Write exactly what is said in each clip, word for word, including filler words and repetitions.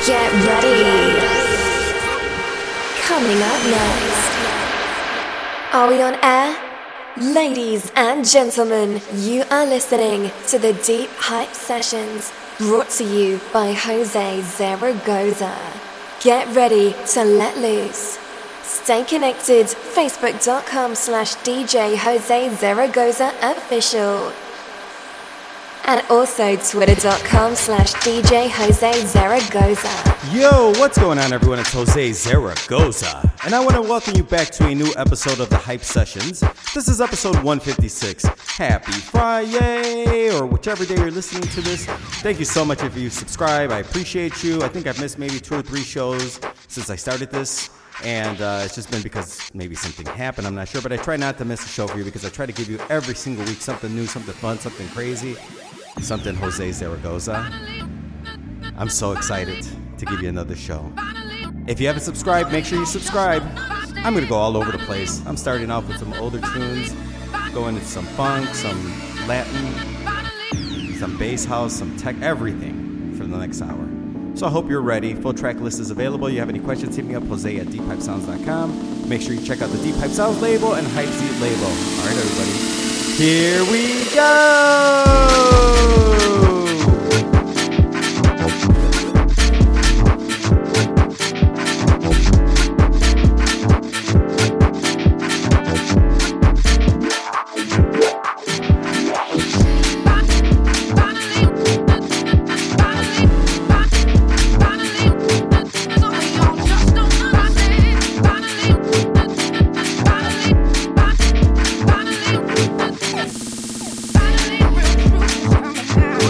Get ready. Coming up next. Are we on air? Ladies and gentlemen, you are listening to the Deep Hype Sessions, brought to you by Jose Zaragoza. Get ready to let loose. Stay connected, facebook.com slash DJ Jose Zaragoza official. And also twitter.com slash DJ Jose Zaragoza. Yo, what's going on, everyone? It's Jose Zaragoza. And I want to welcome you back to a new episode of the Hype Sessions. This is episode one fifty-six. Happy Friday, or whichever day you're listening to this. Thank you so much if you subscribe. I appreciate you. I think I've missed maybe two or three shows since I started this. And uh, it's just been because maybe something happened, I'm not sure. But I try not to miss a show for you because I try to give you every single week something new, something fun, something crazy. Something Jose Zaragoza. I'm so excited to give you another show. If you haven't subscribed, make sure you subscribe. I'm going to go all over the place. I'm starting off with some older tunes, going into some funk, some Latin, some bass house, some tech, everything for the next hour. So I hope you're ready. Full track list is available. You have any questions, hit me up, Jose at deep hype sounds dot com. Make sure you check out the Deep Hype Sounds label and Hype Seat label. All right, everybody. Here we go! Finally, real truth coming out.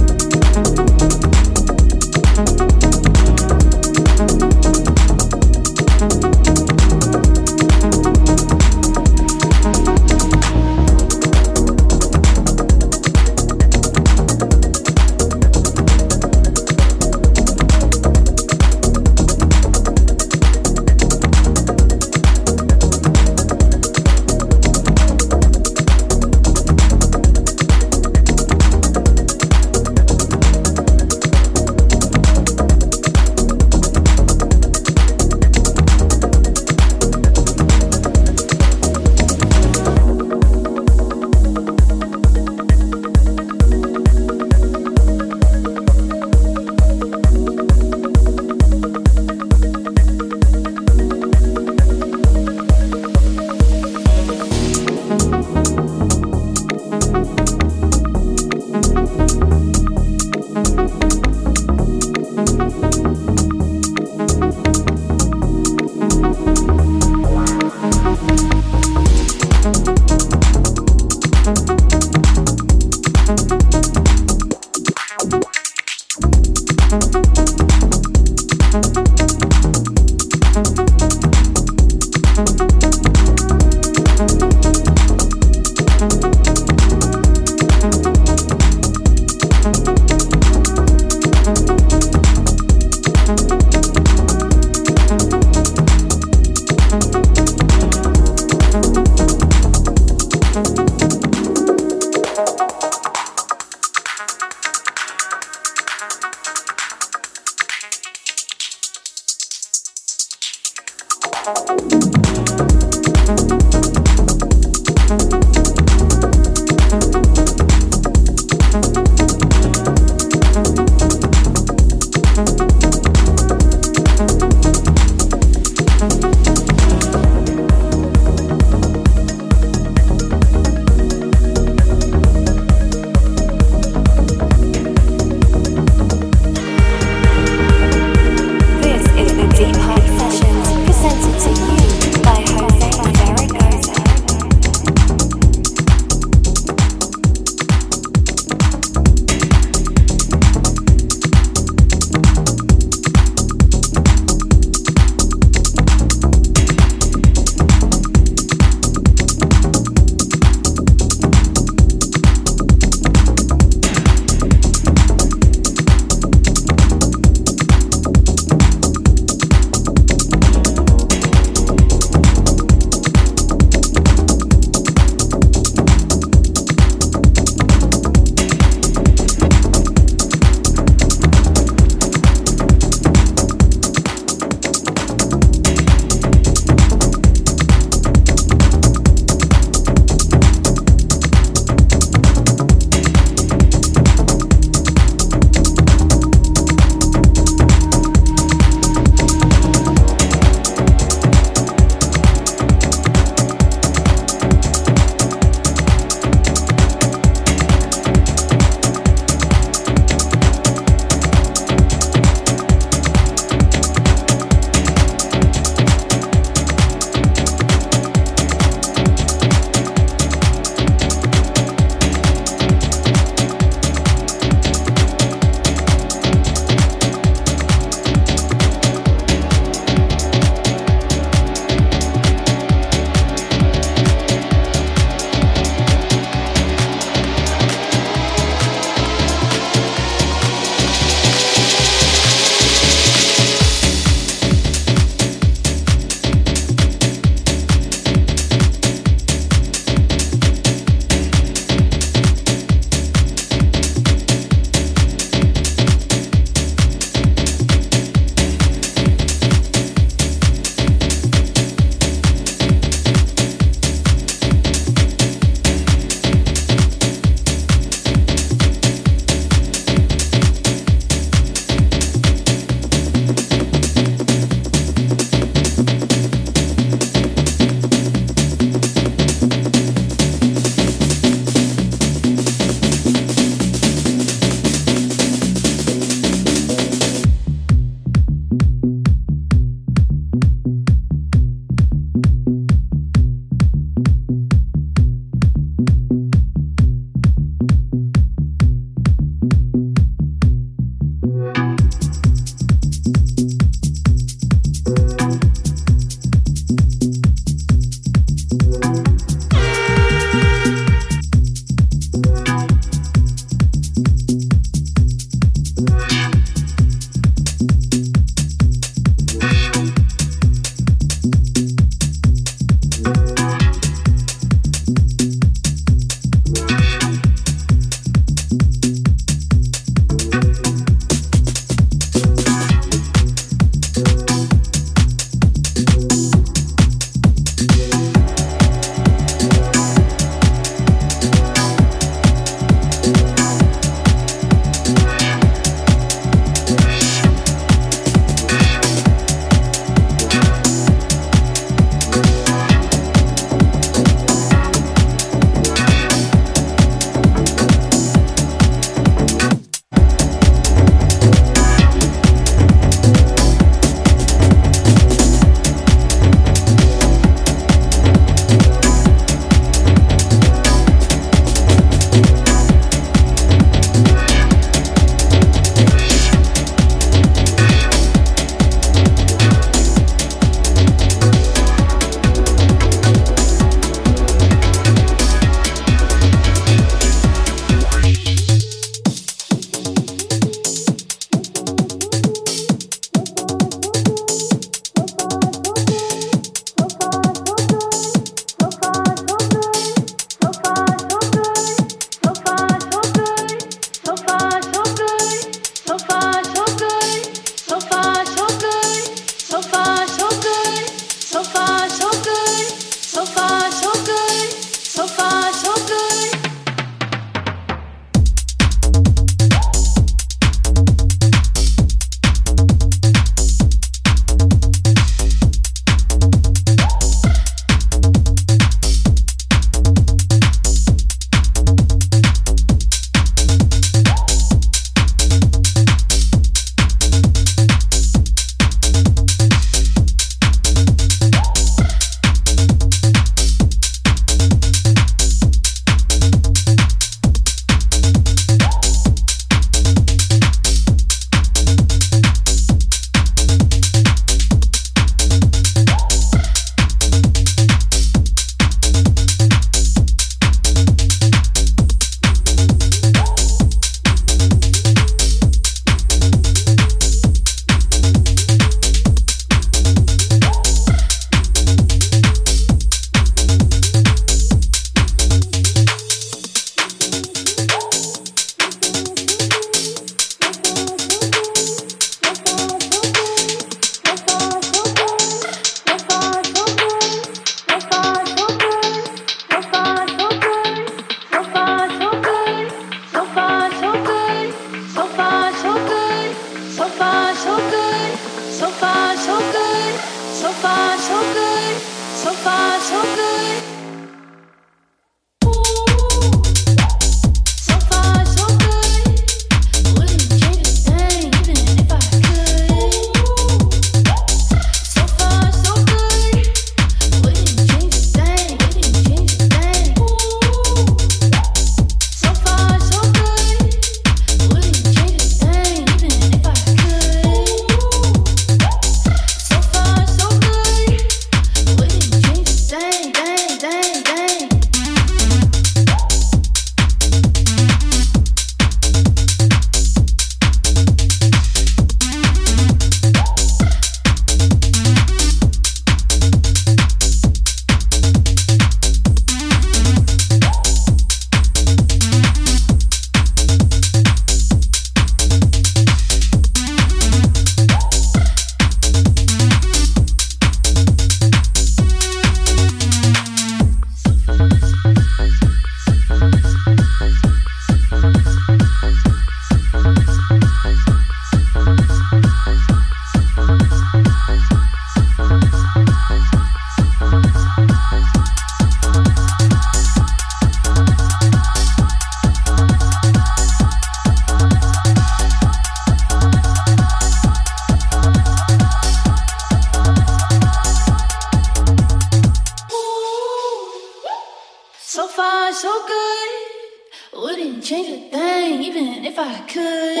So far, so good. Wouldn't change a thing, even if I could.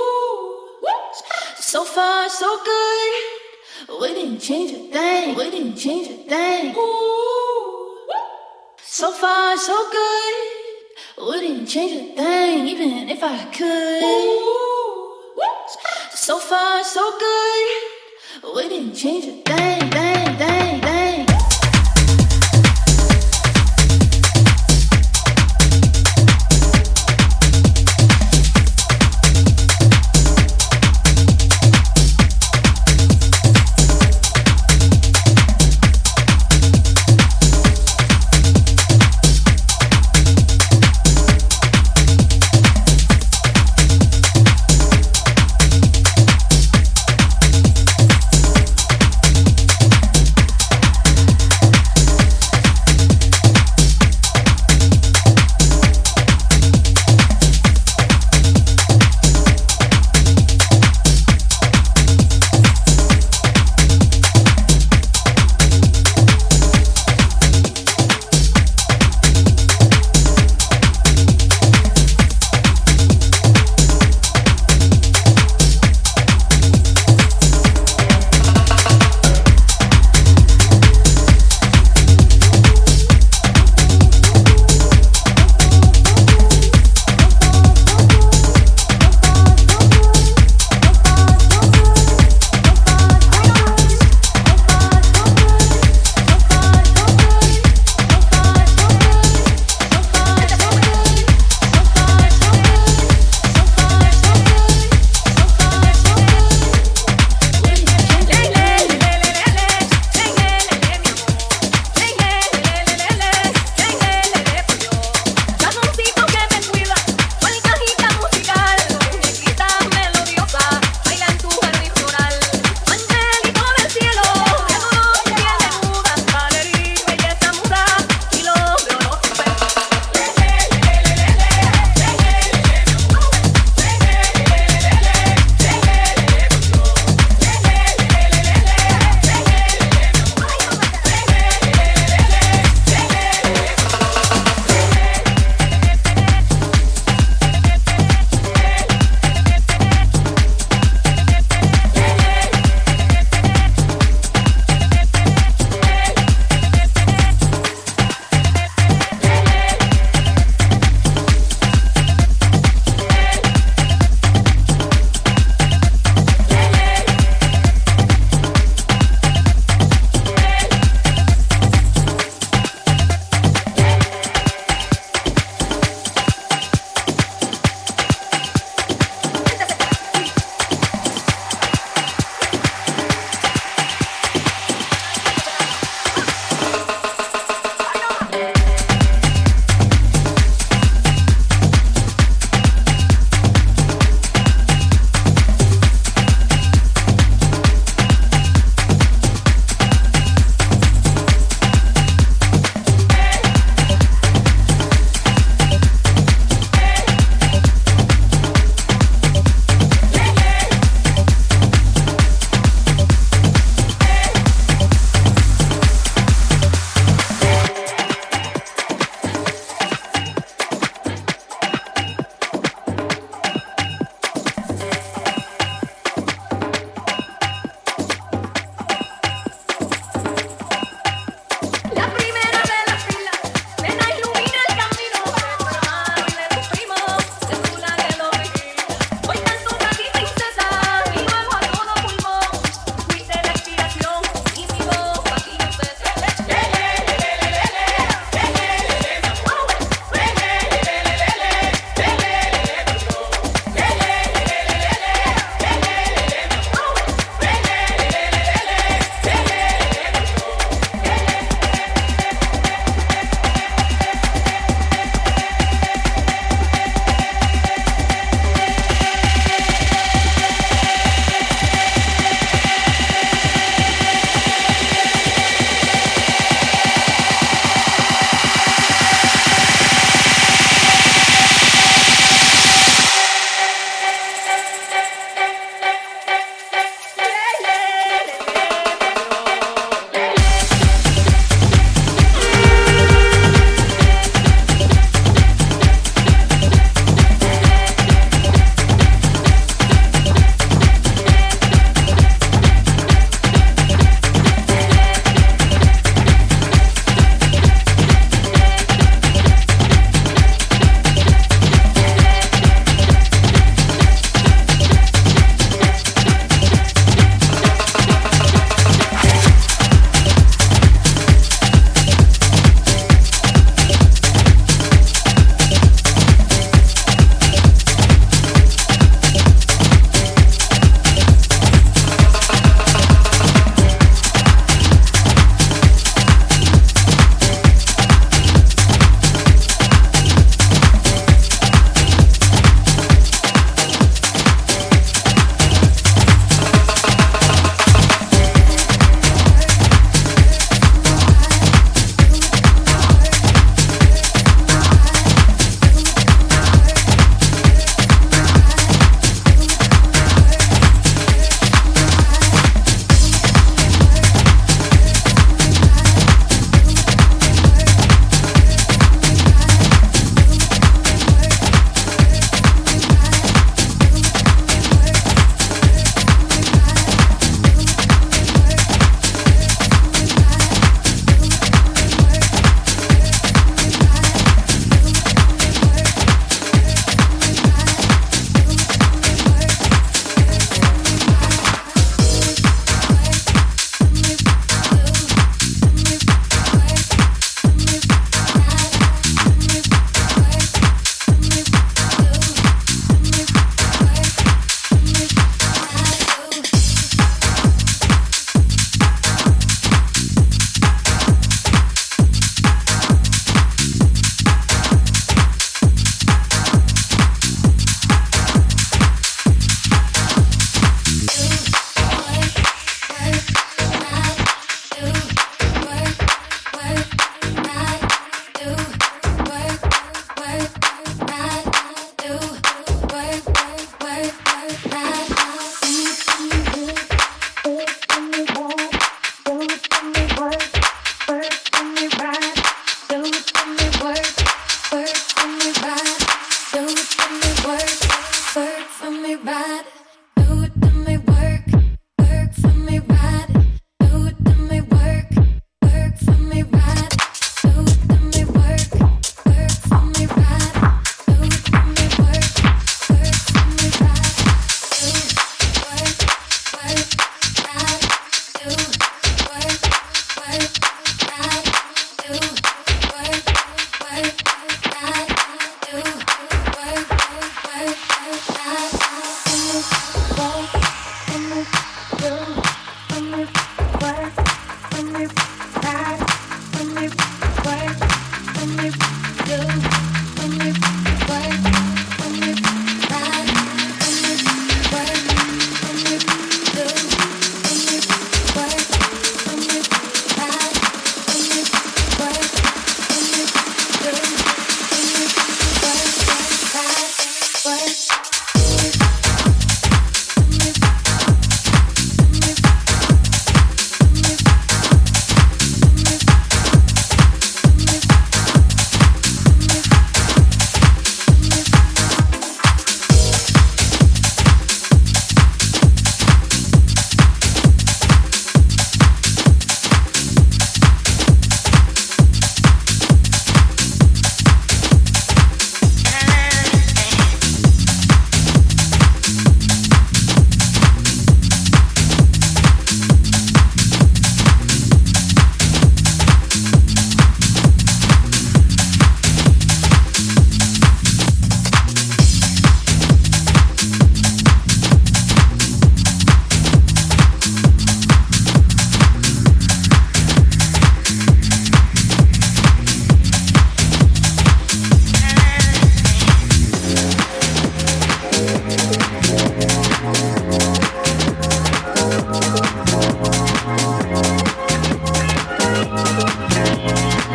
So far, so good. Wouldn't change a thing, wouldn't change a thing. So far, so good. Wouldn't change a thing, even if I could. So far, so good. Wouldn't change a thing, thing, thing, thing.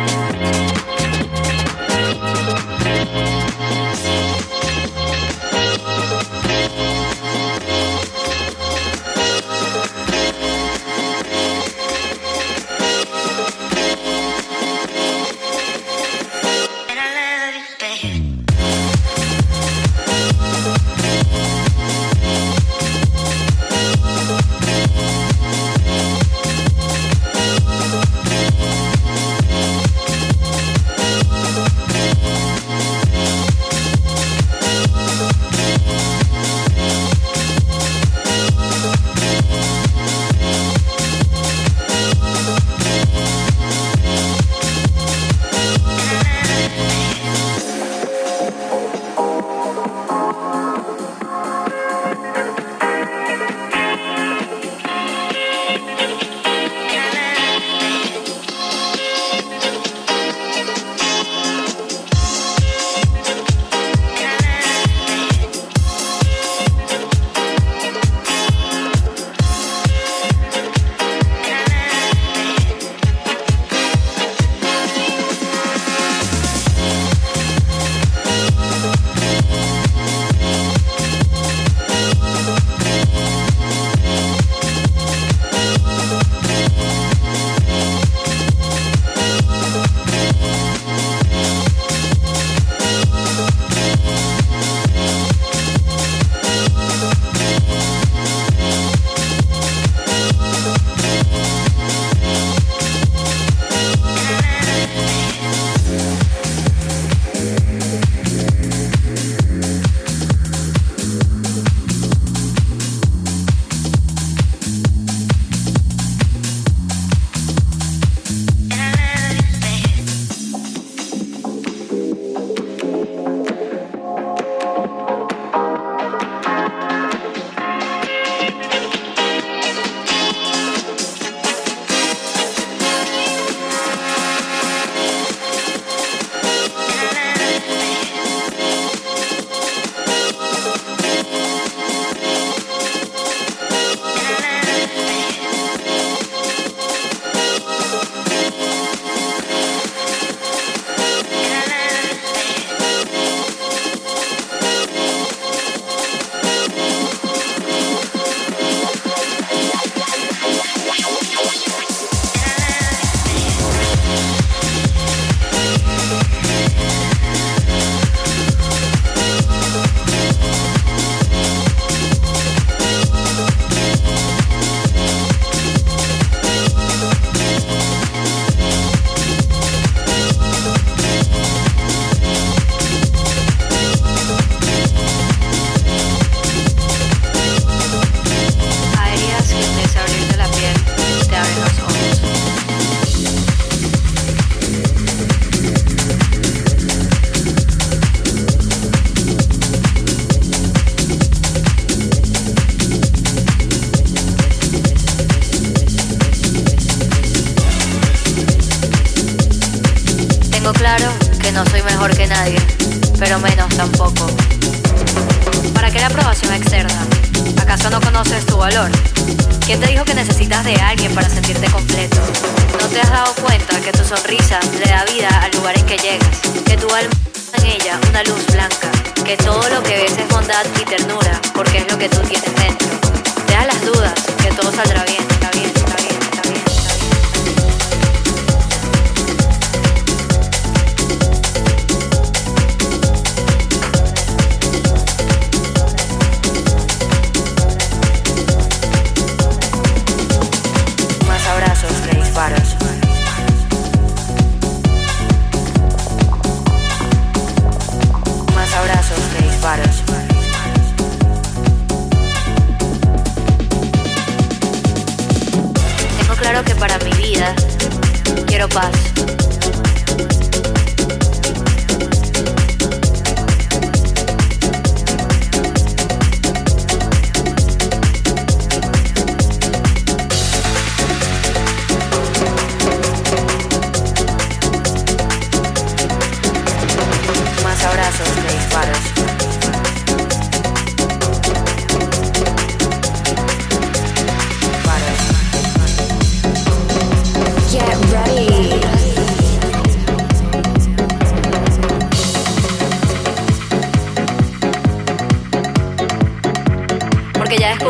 claro que no soy mejor que nadie, pero menos tampoco. ¿Para qué la aprobación externa? ¿Acaso no conoces tu valor? ¿Quién te dijo que necesitas de alguien para sentirte completo? ¿No te has dado cuenta que tu sonrisa le da vida al lugar en que llegas? Que tu alma en ella una luz blanca, que todo lo que ves es bondad y ternura, porque es lo que tú tienes dentro. Deja las dudas, que todo saldrá bien, está bien, está bien, está bien, está bien. Más abrazos que disparos. Más abrazos que disparos. Tengo claro que para mi vida quiero paz. Más abrazos que disparos. Get ready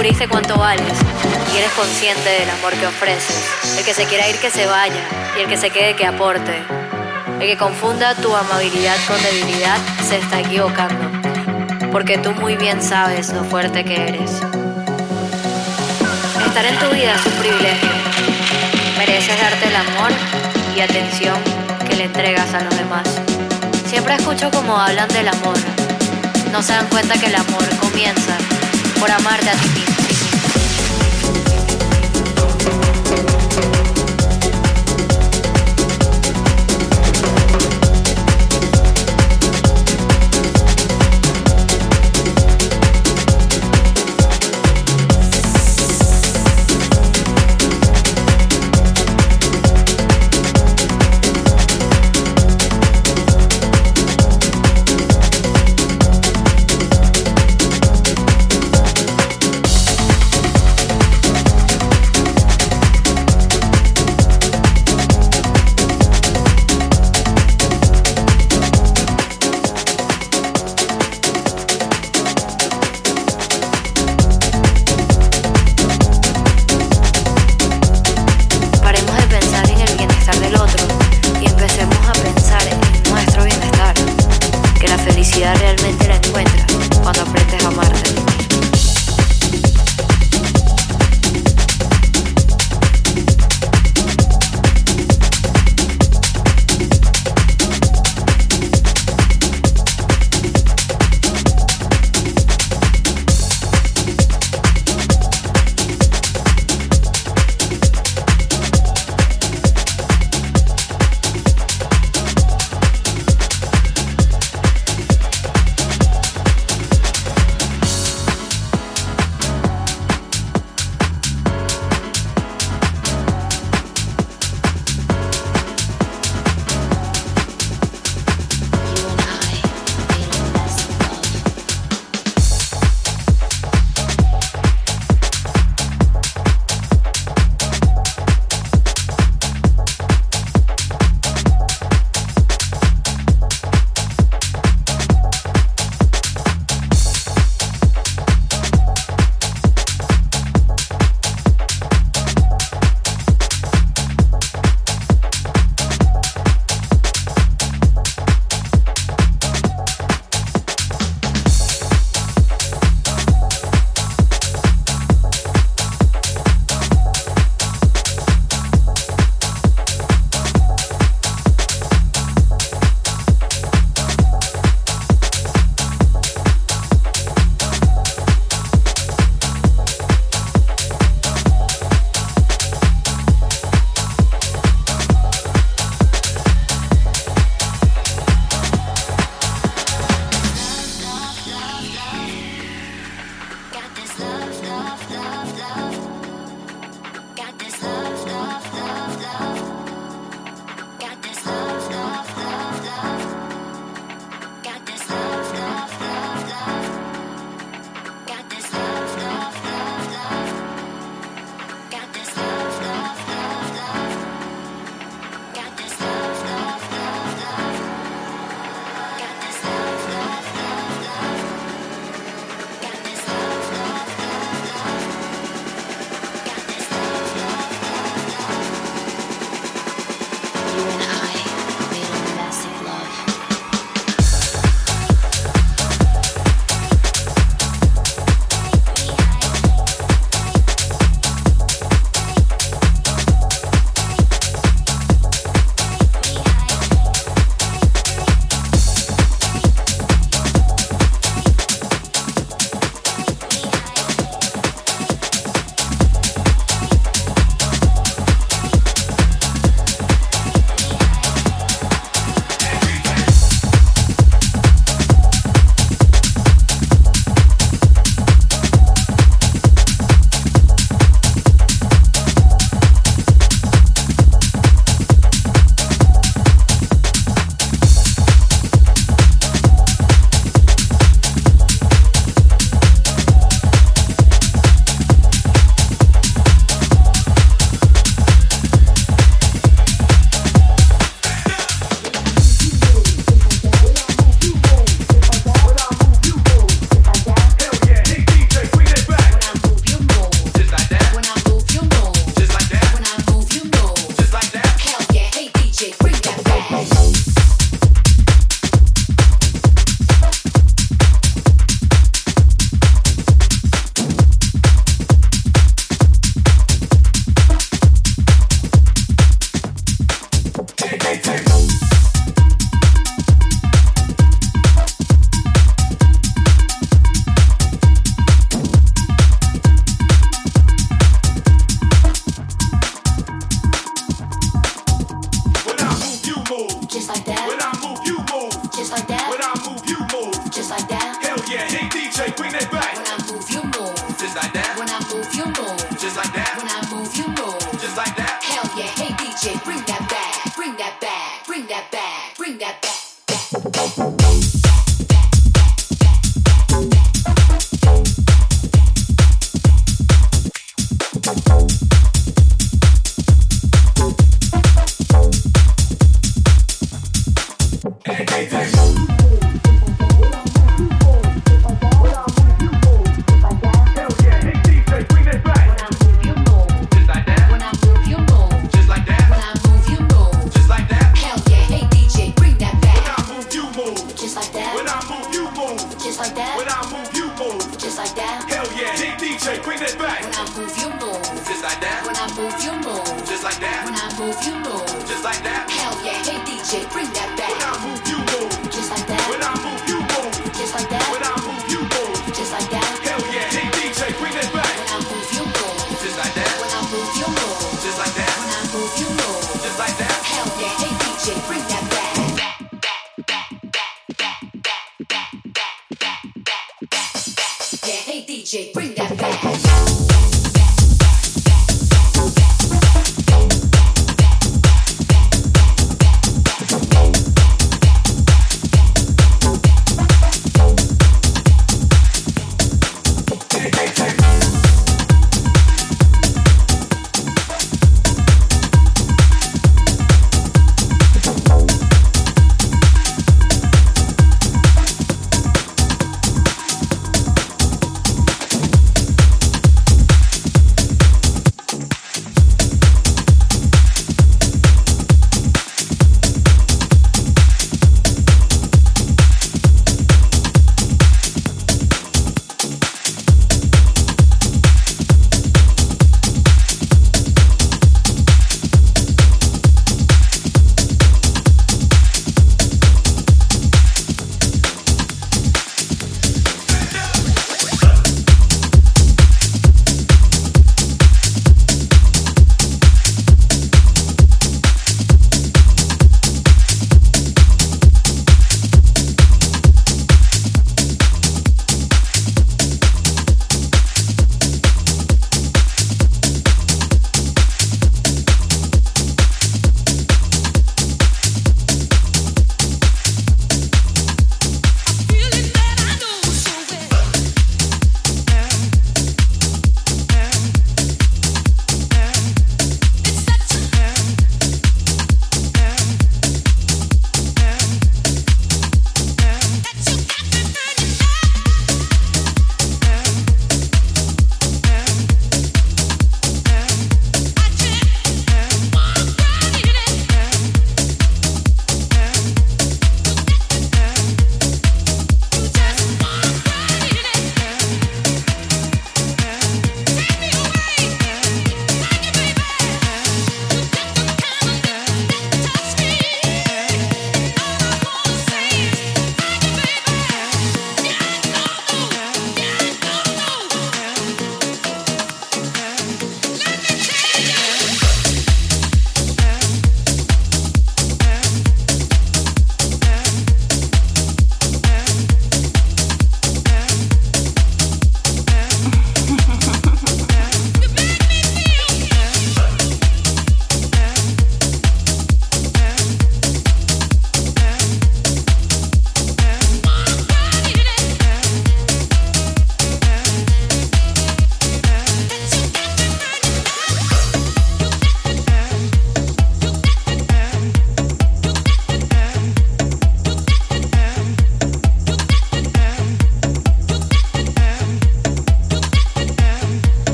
descubriste cuánto vales y eres consciente del amor que ofreces. El que se quiera ir, que se vaya, y el que se quede, que aporte. El que confunda tu amabilidad con debilidad se está equivocando, porque tú muy bien sabes lo fuerte que eres. Estar en tu vida es un privilegio. Mereces darte el amor y atención que le entregas a los demás. Siempre escucho cómo hablan del amor. No se dan cuenta que el amor comienza por amarte a ti mismo. back, bring that back.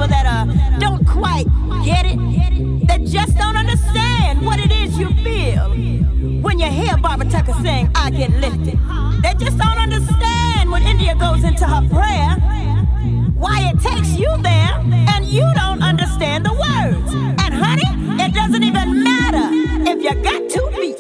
people that uh, don't quite get it, that just don't understand what it is you feel when you hear Barbara Tucker sing, I Get Lifted. They just don't understand when India goes into her prayer, why it takes you there, and you don't understand the words. And honey, it doesn't even matter if you got two feet.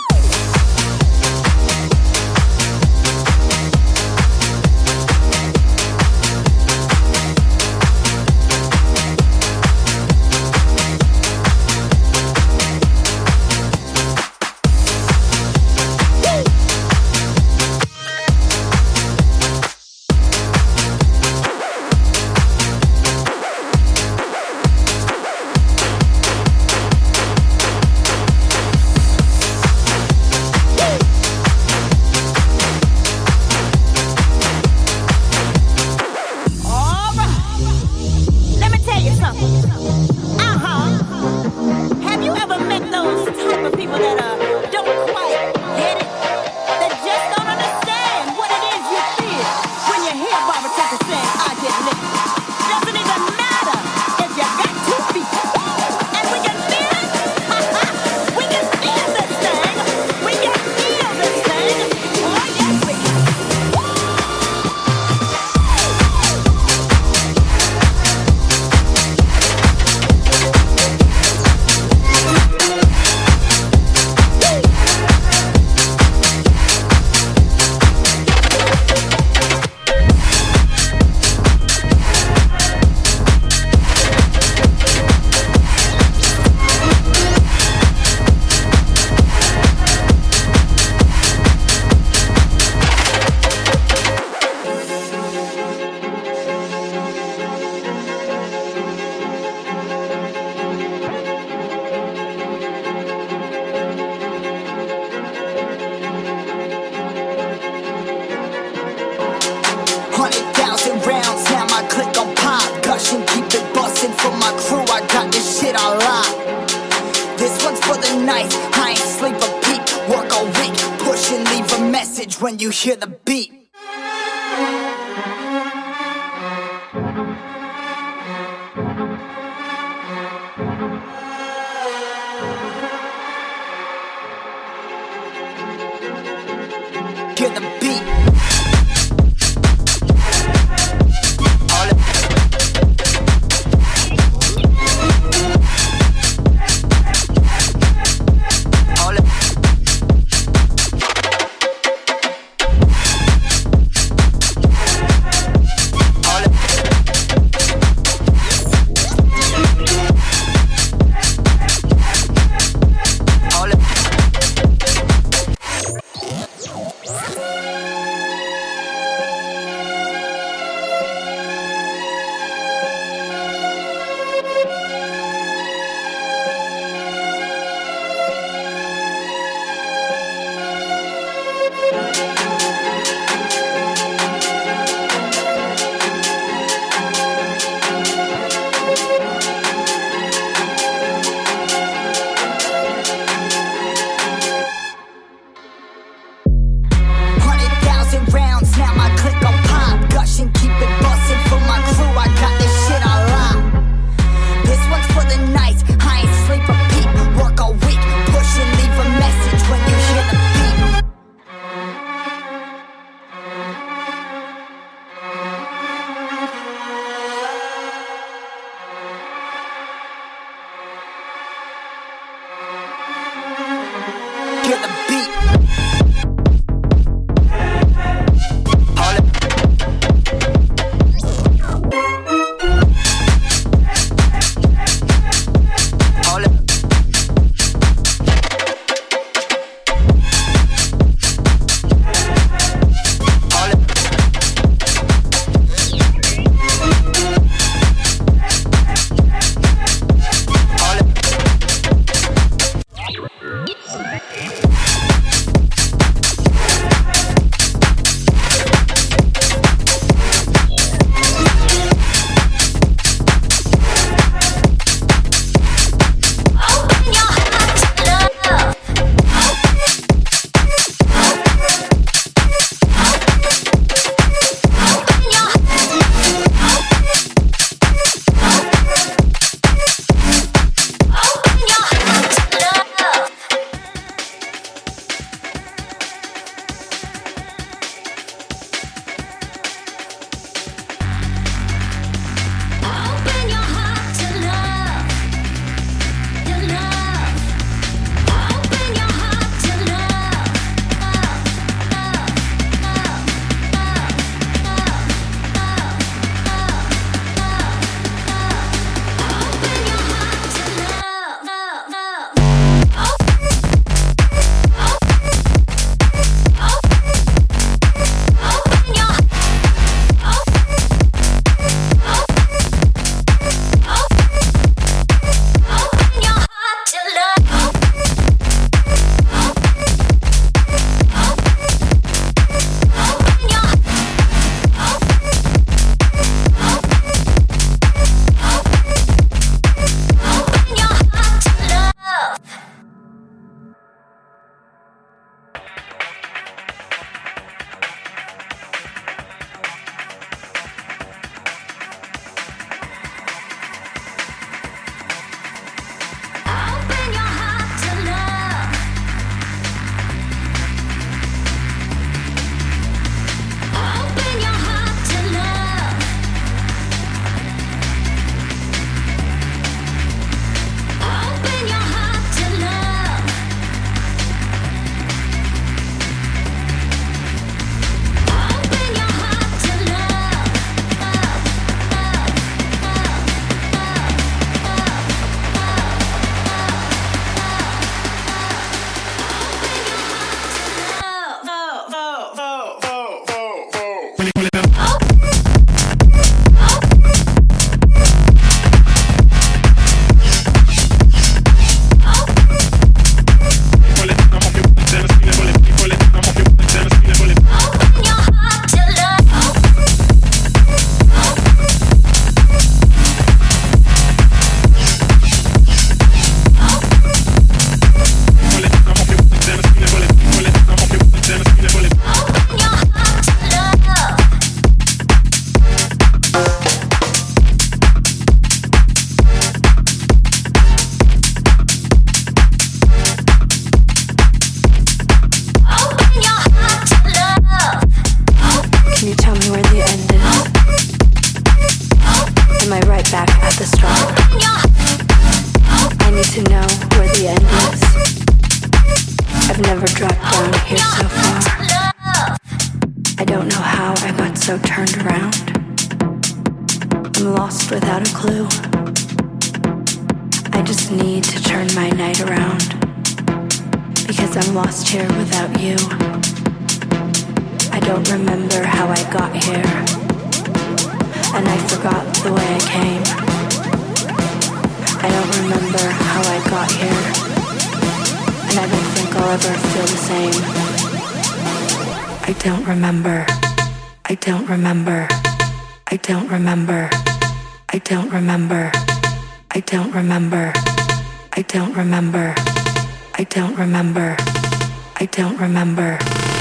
When you hear the beat, hear the beat. Get the beat. Hold it. don't know how I got so turned around. I'm lost without a clue. I just need to turn my night around, because I'm lost here without you. I don't remember how I got here, and I forgot the way I came. I don't remember how I got here, and I don't think I'll ever feel the same. I don't remember. I don't remember. I don't remember. I don't remember. I don't remember. I don't remember. I don't remember. I don't remember.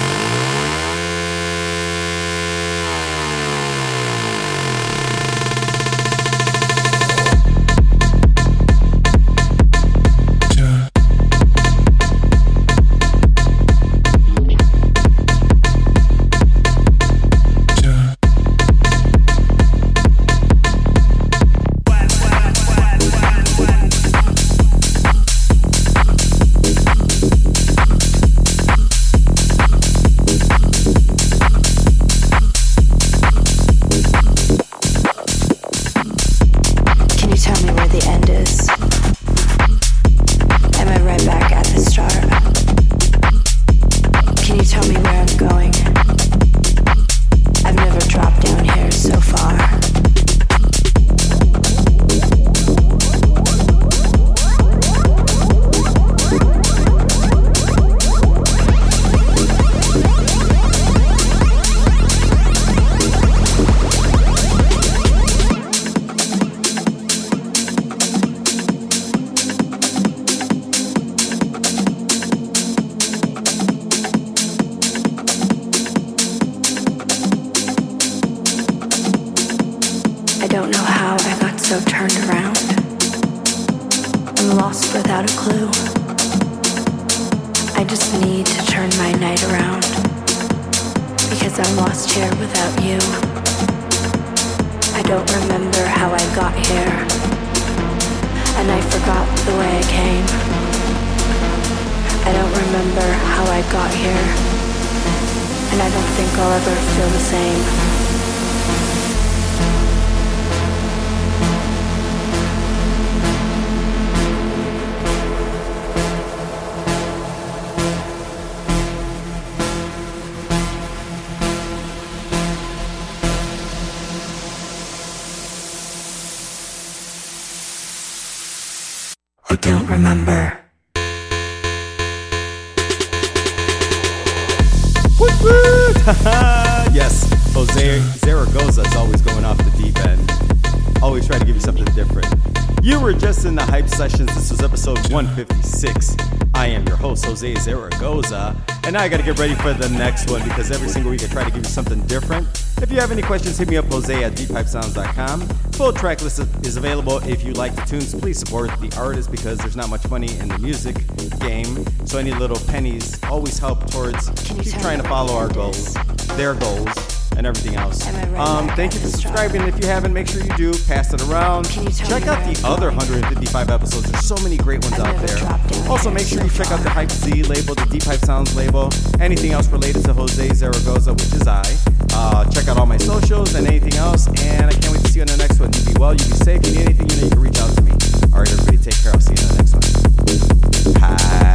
Yes, Jose Zaragoza is always going off the deep end. Always try to give you something different. You were just in the Hype Sessions. This is episode one fifty-six. I am your host, Jose Zaragoza. And now I got to get ready for the next one, because every single week I try to give you something different. If you have any questions, hit me up, Jose at deep pipe sounds dot com. Full track list is available. If you like the tunes, please support the artist, because there's not much money in the music game. So any little pennies always help towards keep trying to follow our goals, their goals, and everything else. Um, thank you for subscribing. If you haven't, make sure you do. Pass it around. Check out the other one hundred fifty-five episodes. There's so many great ones out there. Also, make sure you check out the Hype Z label, the Deep Hype Sounds label, anything else related to Jose Zaragoza, which is I. Uh, check out all my socials and anything else. And I can't wait to see you on the next one. You be well, you be safe. If you need anything, you know you can reach out to me. All right, everybody, take care. I'll see you on the next one. Bye.